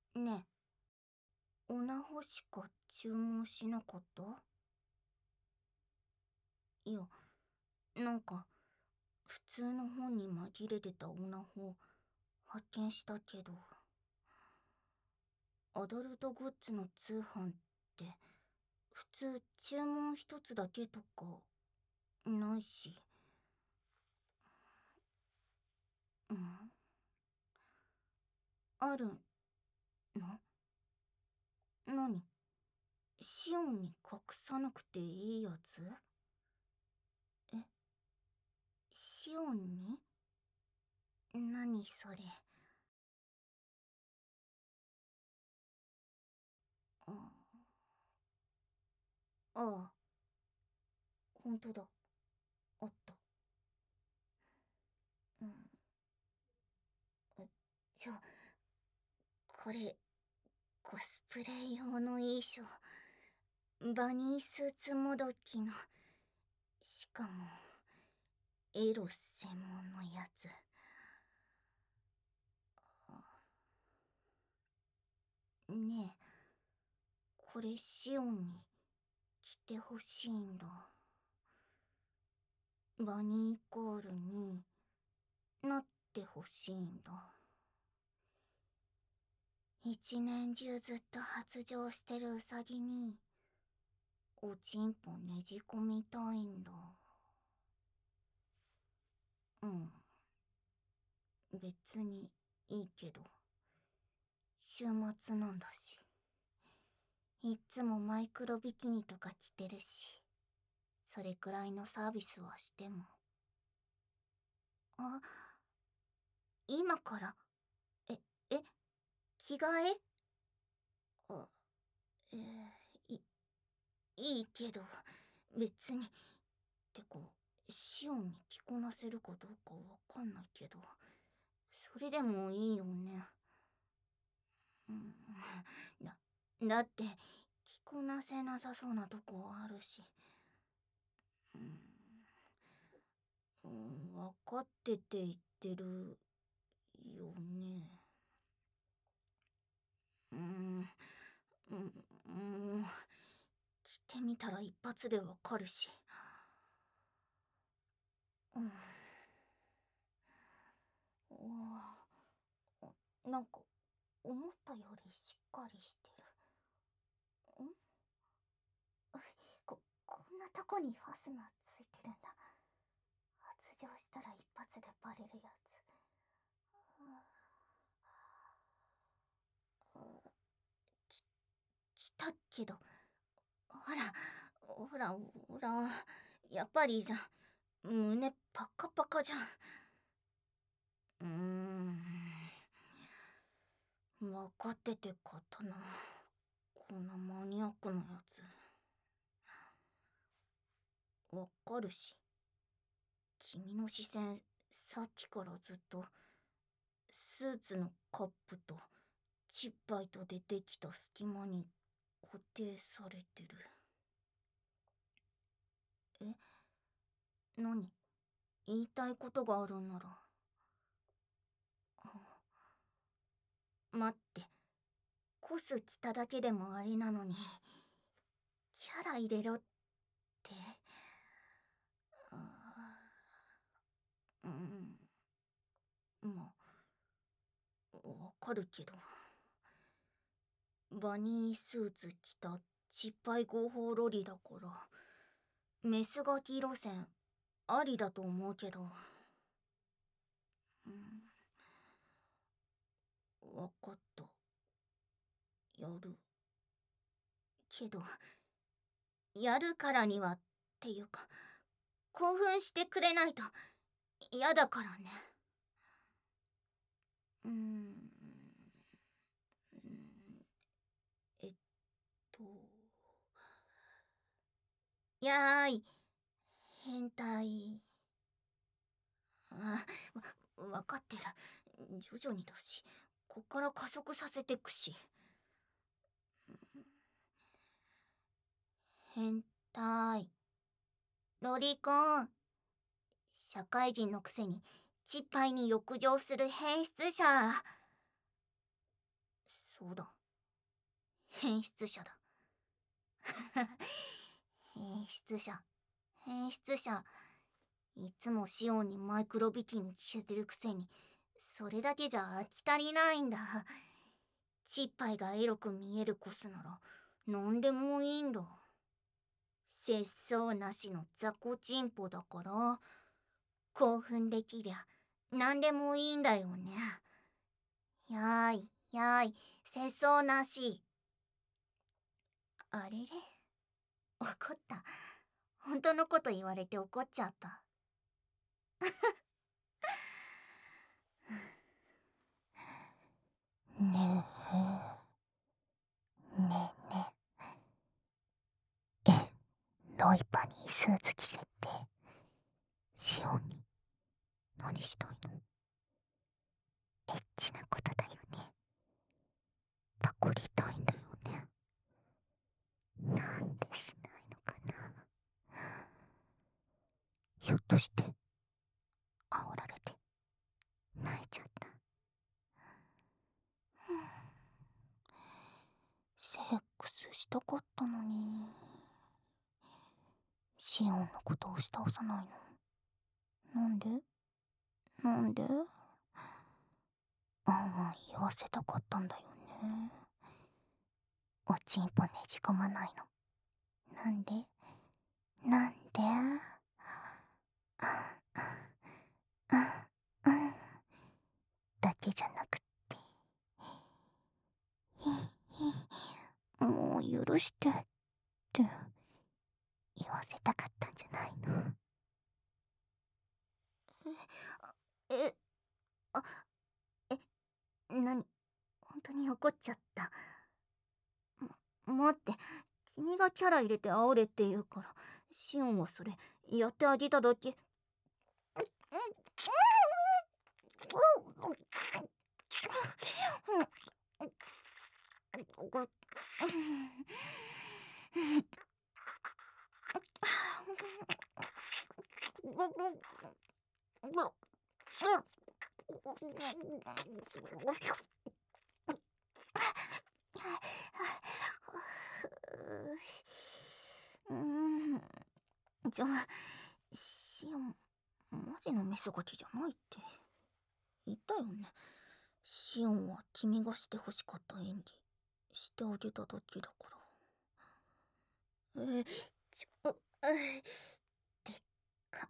ねえ、オナホしか注文しなかった？いや、なんか、普通の本に紛れてたオナホ発見したけど、アダルトグッズの通販って、普通注文一つだけとか、ないし。うん、あるの？何？シオンに隠さなくていいやつ？え、シオンに？何それ。ああ、ほんとだ。あった。うん。じゃあ、これ、コスプレ用の衣装。バニースーツもどきの。しかも、エロ専門のやつ。ねえ、これシオンに着てほしいんだ。バニーコールになってほしいんだ。一年中ずっと発情してるウサギに、おちんぽねじ込みたいんだ。うん。別にいいけど。週末なんだし。いっつもマイクロビキニとか着てるし。それくらいのサービスはしても。あ、今から？え、え、着替え？あ、えーい、いいけど、別に。てか、シオンに着こなせるかどうかわかんないけど、それでもいいよね。うん、だ、だって、着こなせなさそうなとこあるし。うん、わかってて言ってるよね。うん、うん、もう、着てみたら一発でわかるし。うん、なんか、思ったよりしっかりしてる。こんなとこにファスナーついてるんだ。発情したら一発でバレるやつ。き、来たけど、ほら、ほら、やっぱりじゃん。胸パカパカじゃん。分かってて買ったな。こんなマニアックなやつ。わかるし。君の視線、さっきからずっと、スーツのカップと、チッパイと出てきた隙間に固定されてる。え、何？言いたいことがあるんなら。待って、コス着ただけでもあれなのに、キャラ入れろって。うん、まあ、わかるけど。バニースーツ着た失敗合法ロリだから、メスガキ路線ありだと思うけど。うん、わかった。やる。けど、やるからにはっていうか、興奮してくれないと嫌だからね。うーん、えっと、やーい、変態。あ、わかってる。徐々にだし、こっから加速させてくし。変態。ロリコン。社会人のくせに、チッパイに浴場する変質者。 そうだ。変質者だ。変質者。変質者。いつもシオンにマイクロビキに聞けてるくせに、それだけじゃ飽き足りないんだ。チッパイがエロく見えるコスなら、なんでもいいんだ。節操なしの雑魚チンポだから、興奮できりゃ、なんでもいいんだよね。やーい、やーい、節操なし。あれれ、怒った。本当のこと言われて怒っちゃった。 ねえ、ねえねえ。ロイパにスーツ着せて、シオンに何したいの？エッチなことだよね。パクりたいんだよね。なんでしないのかな。ひょっとして煽られて泣いちゃった？セックスしたかったのに。シオンのこと押し倒さないの？なんで？なんで？あん言わせたかったんだよね。おちんぽねじ込まないの？なんで？なんで？だけじゃなくって、もう許してって言わせたかったんじゃないの？ え、あ、なに、本当に怒っちゃった。待って、君がキャラ入れて煽れって言うから、シオンはそれ、やってあげただけ。じゃあ、シオン、マジのメスゴキじゃないって言ったよね。シオンは君がして欲しかった演技してあげただけだから。でっか。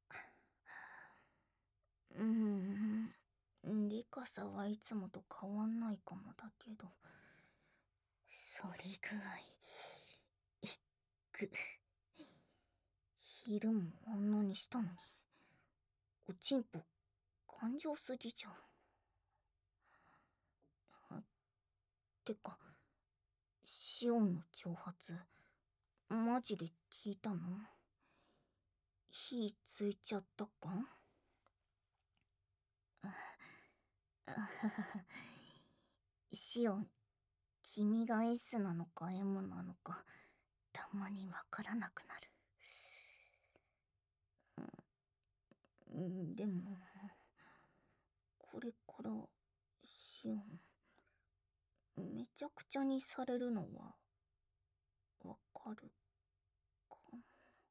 リカサはいつもと変わんないかもだけど、反り具合、えっぐ。昼もあんなにしたのに、おちんぽ、感情すぎじゃん。てか、シオンの挑発、マジで聞いたの？火ついちゃったか？シオン、君が S なのか M なのか、たまにわからなくなる。でも、これからシオン、めちゃくちゃにされるのはわかるかも。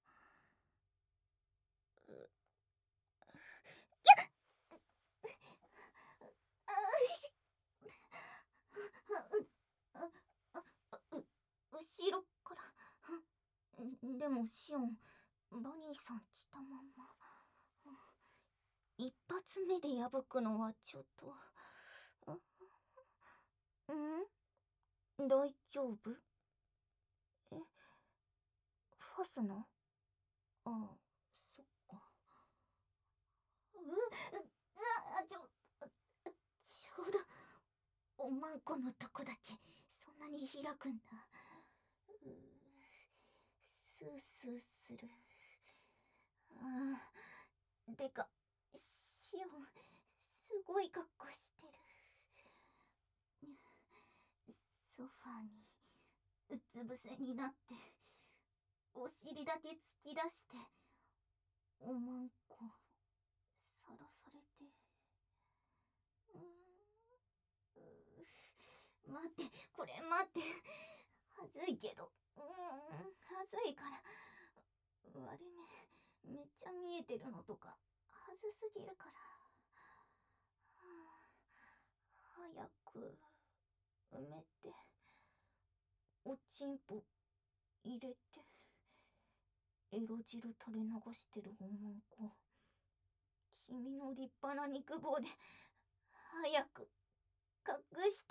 後ろから。でもシオン、バニーさん来たまま。一発目で破くのはちょっと。大丈夫？ファスナー？ああ、そっか。ちょうど、おまんこのとこだけ、そんなに開くんだ。スースーする。てか、シオン、すごい格好してる。ソファーに、うつ伏せになって、お尻だけ突き出して、おまんこ、さらされて。 待って、これ待って。はずいけど。はずいから。割れ目、めっちゃ見えてるのとか、はずすぎるから。早く、埋めて、おちんぽ、入れて、エロ汁垂れ流してるおもんこ。君の立派な肉棒で、早く、隠して。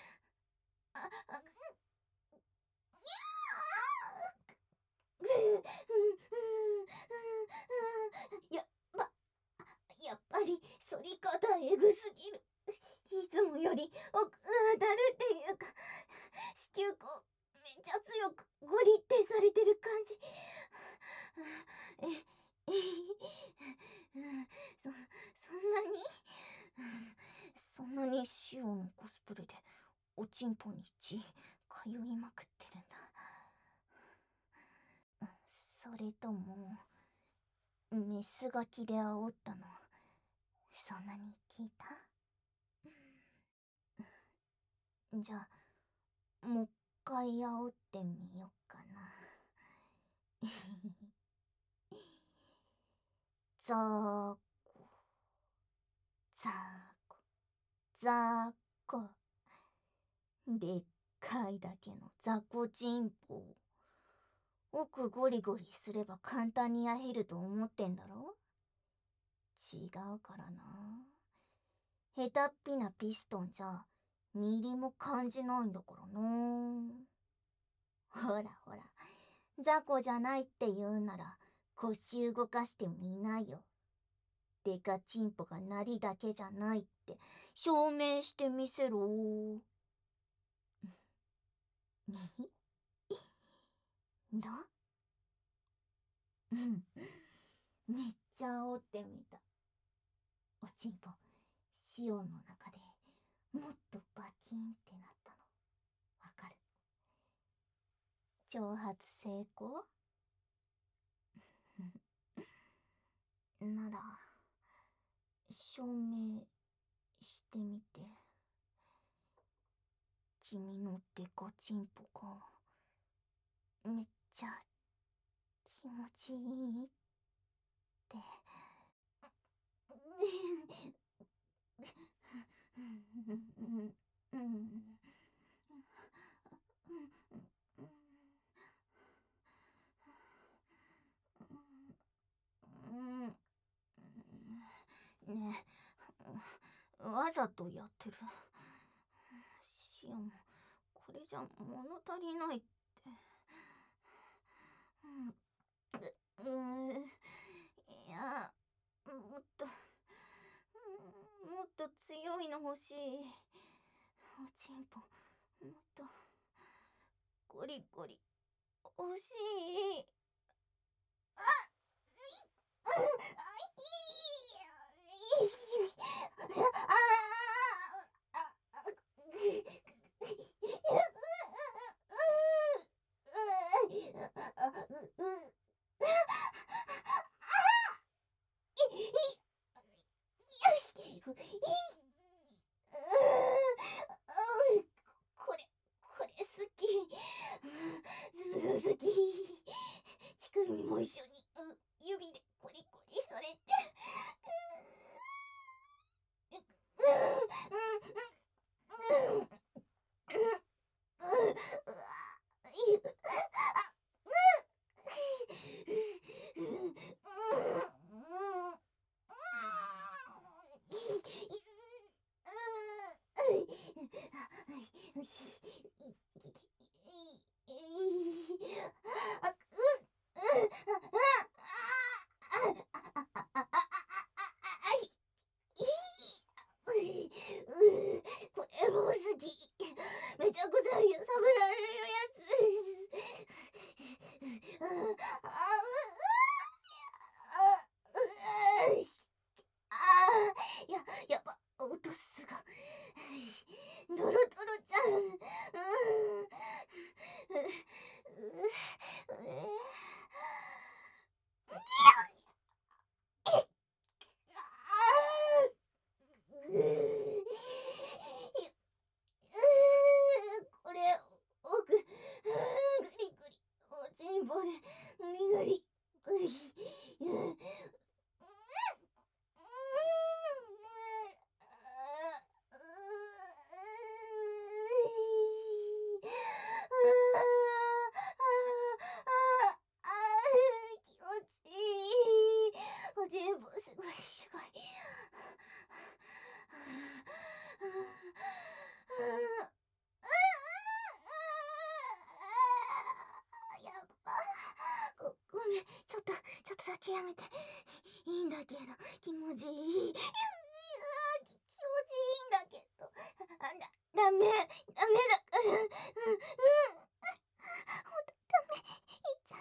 やっぱ、やっぱり、反り方えぐすぎる。いつもより奥が当たるっていうか、子宮口、めっちゃ強くゴリってされてる感じ。そんなにシオのコスプレでおちんぽに血通いまくってるんだ。それともメスガキで煽ったの、そんなに聞いた？じゃあもう一回煽ってみよっかな。ザーコザーコザーコ、でっかいだけのザコチンポ。奥ゴリゴリすれば簡単に会えると思ってんだろ？違うからな。下手っぴなピストンじゃミリも感じないんだからな。ほらほら、雑魚じゃないって言うなら腰動かしてみなよ。デカチンポがなりだけじゃないって証明してみせろ。どうん、めっちゃ煽ってみた。おちんぽ、シオンの中でもっとバキンってなったの。わかる？挑発成功？なら、証明してみて。君のデカチンポが、めっちゃ気持ちいいって。ねえ、わざとやってる？シオン、これじゃ物足りないって。いや、もっと、もっと強いの欲しい。おちんぽ、もっと、ゴリゴリ、欲しい。これ好き。好き。乳首も一緒に指でコリコリされて。これも好き。めちゃくちゃ揺さぶられるやつ。やば、音すが。ドロドロちゃん。 やめて。いいんだけど、気持ちいい。気持ちいいんだけど。ダメだから。ほんとダメ。いっちゃん。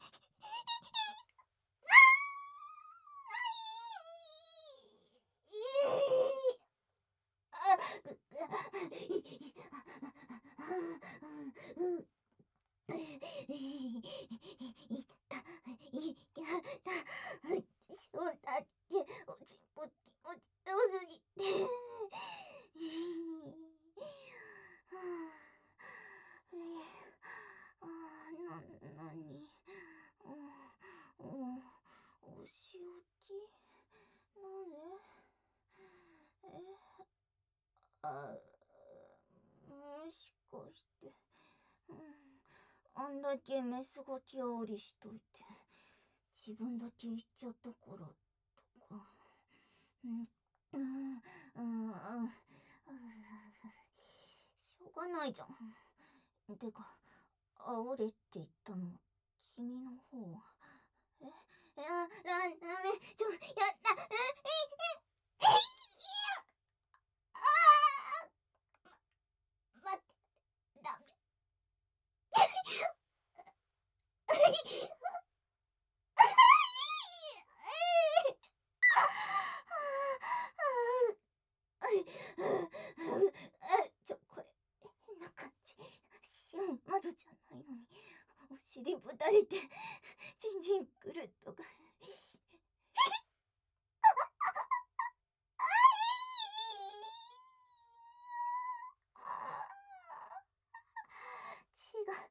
そうだっけ、おちんぽ気持ちよすぎて。なに、お仕置きなんで、もしかして、あんだけメスガキ煽りしといて、自分だけ言っちゃったからとか。しょうがないじゃん。てか、煽れって言ったのは君の方。ダメ、やった、待って、ダメ。これ、変な感じ。まずじゃないのに、お尻ぶたれて、チンチンくるとか。違う。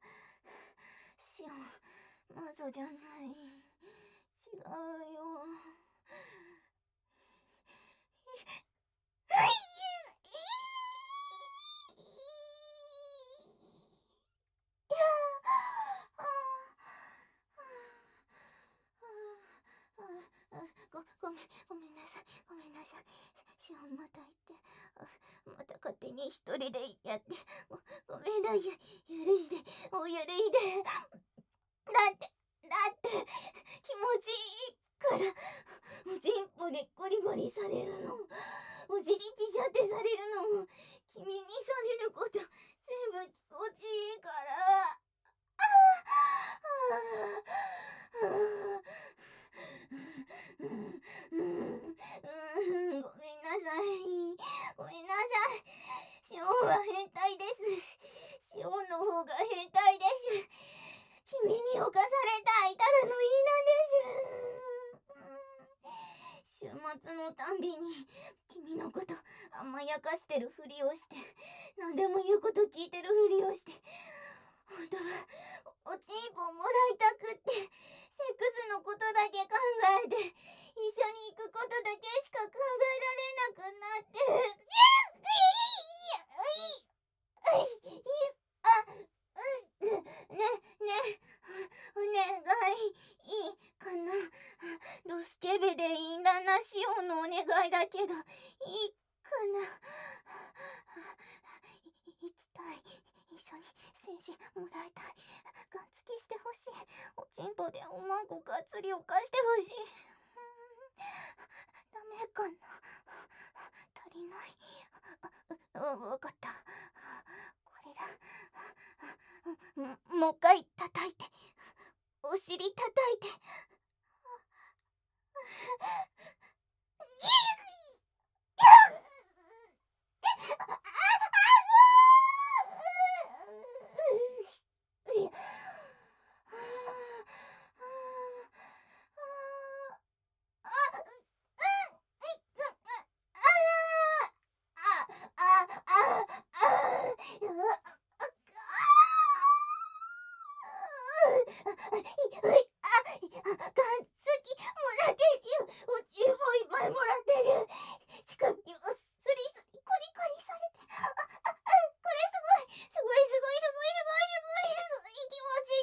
まずじゃない。違うよ。ごめんなさい。シオンまた言って。また勝手に一人でやって。ごめんなさい。許して。お許して。だって、気持ちいいから。おちんぽでゴリゴリされるのも、お尻ピシャってされるのも、君にされること全部気持ちいいから。ごめんなさい。シオンは変態です。シオンの方が変態です。君に侵されたいたるのいいなんです。週末のたんびに君のこと甘やかしてるふりをして、何でも言うこと聞いてるふりをして、本当はおちんぽもらいたくって、セックスのことだけ考えて、一緒に行くことだけしか考えられなくなって。お願い、いいかな。ドスケベでいいんだな、シオンのお願いだけど、いいかな。行きたい。一緒に精子もらいたい。ガンつきしてほしい。おちんぽでおまんこがっつり犯してほしい。ダメかな。足りない。わかった。これだ。もう一回叩いて。お尻叩いて。おちんぽいっぱいもらってる。しかもスリスリコリコリされて、これすごい気持ちいい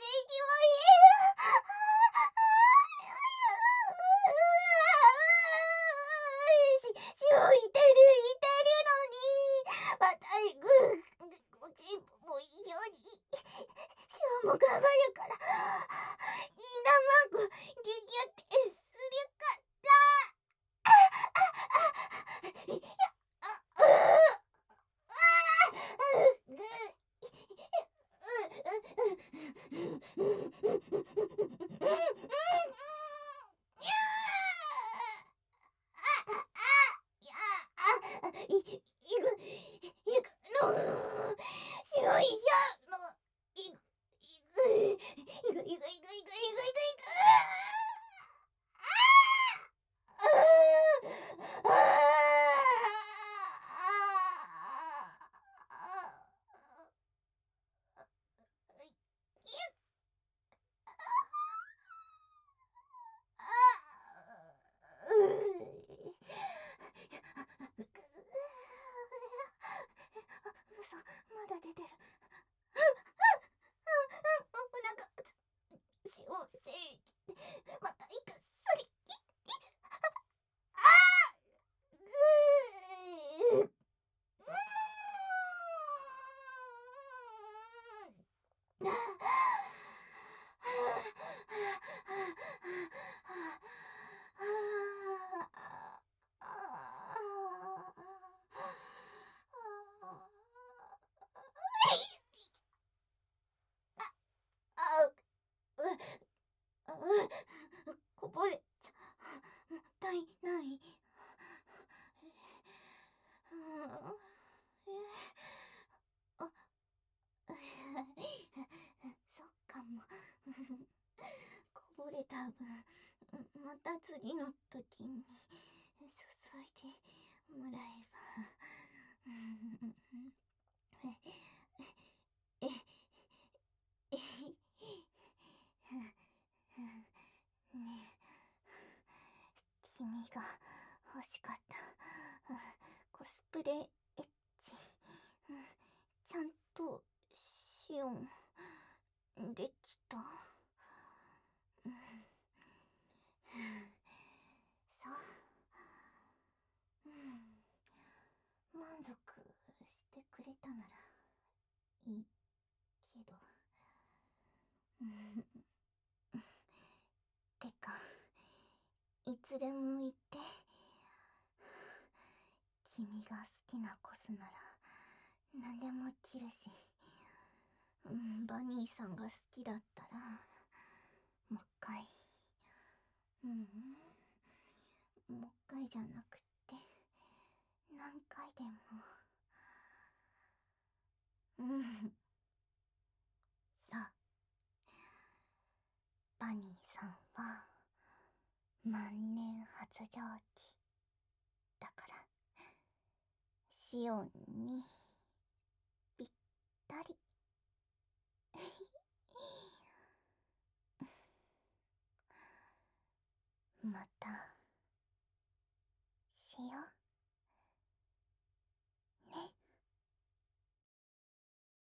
しおいてるのに、またおちんぽも一緒に、しおも頑張るから、いいなマンコギュギュっていや、いぐ、いぐ、いぐ、いぐ、いぐ、いぐ、いぐ、いぐ、嘘、まだ出てる。なんか、しおせい、またいくすり。こぼれちゃ、もったいない。そっかも。こぼれた分、また次の時に注いでもらえば。え、え、ねえ、君が欲しかった、コスプレエッチ、ちゃんとシオンできた。そう、満足してくれたならいいけど。てか、いつでも言って。君が好きなコスなら何でも着るし、バニーさんが好きだったらもう一回、もう一回じゃなくって何回でも。さあ、バニーさんは万年発情期だから、シオンに